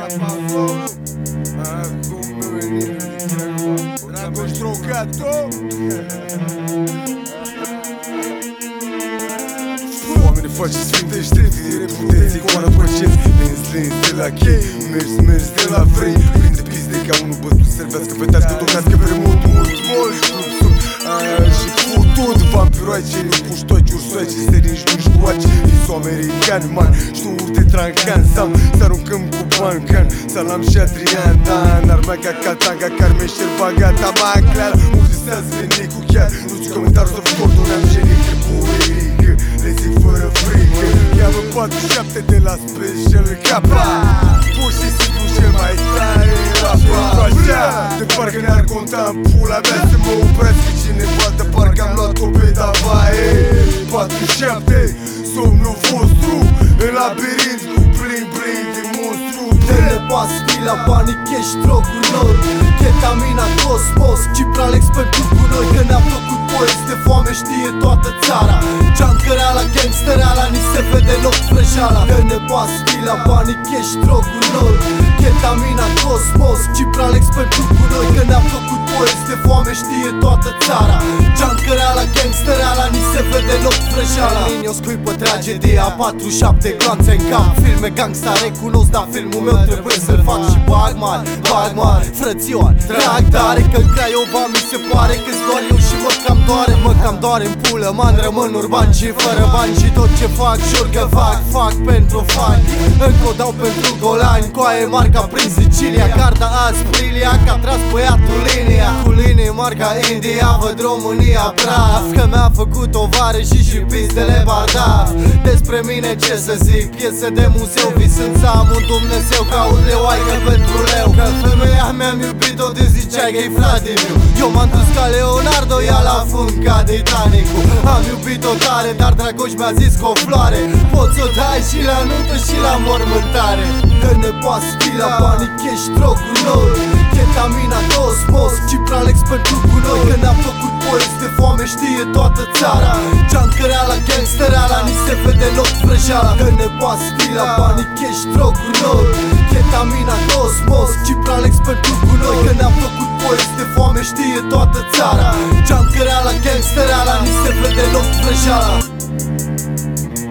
Dragoș Trocato. Oameni faci sfintește, fire puteți, icoana păceți. Lins de la chei, mers de la vrei. Prinde pizde ca unul bătut, servească, fetească, tocați pe mult mol. Și futut, vampiroaice, nu puștoaci, ursoaice, seringi, nu-și coaci. Iso-americani, man, știu urte trancan, sam, să aruncăm cu bancan. Salam și Adrian, Dan, armea ca Katanga, Carmen și Bagata, mai clar. Muzisează veni cu chiar, nu știu comentarul să vă coordonam genic, puerică, le zic fără frică. Cheamă 47 de la Special Capa, pur și simplu cel mai tare rapa. Așa, de parcă ne-ar conta în pula mea să mă opresc cineva, de parcă am luat-o pe Davae. 47, somnul vostru, în labirint cu bling-bling de monstru. Telepastila, banii, cash, droguri noi, ketamina, cosmos, Cipralex pentru cu noi. Că ne-am făcut poezi de foame, știe toată țara. Junkăreala, gangstereala, ni se vede loc frăjeala. Dă-ne pastila, banii, cash, droguri noi, ketamina, cosmos, Cipralex pentru cu noi. Că ne-am făcut poezi de foame, știe toată țara. Junkăreala, gangstereala, ni se vede loc frăjeala. Mine o scuipă tragedia, 47 gloanțe în cap. Filme gangsta recunosc, dar filmul meu trebuie să-l fac și bag mari, frățioar, drag tare. Că în Craiova mi se pare că-s doar eu și mă cam doare în pulă, man, rămân urban și fără bani. Și tot ce fac, jur că fac pentru fani. Încă o dau pentru golani, coaie marca prin Sicilia. Carta Asprilia, că a tras băiatul linia. Cu linie marca India, văd România praf. Că mi-a făcut o vară și pistele bardaf. Despre mine ce să zic, piese de muzeu, visând să am un Dumnezeu. Caut leoaică pentru leu, că femeia mi-am iubit-o de zicea că-i Vladimiu. Eu m-am dus ca Leonardo, ea la fund ca Titanicu. Am iubit-o tare, dar Dragoș mi-a zis că o floare poți o dai și la nuntă și la mormântare. Dă-ne pastila, banii, cash, droguri noi, ketamina, cosmos, Cipralex pentru cu noi. Că ne-am făcut poezi de foame, știe toată țara. Junkăreala, gangstereala, ni se vede loc frăjeala. Dă-ne pastila, banii, cash, droguri noi, ketamina, cosmos, Cipralex pentru cu noi. Că ne-am făcut poezi de foame, știe toată țara. Junkăreala, gangstereala, ni se vede loc frăjeala.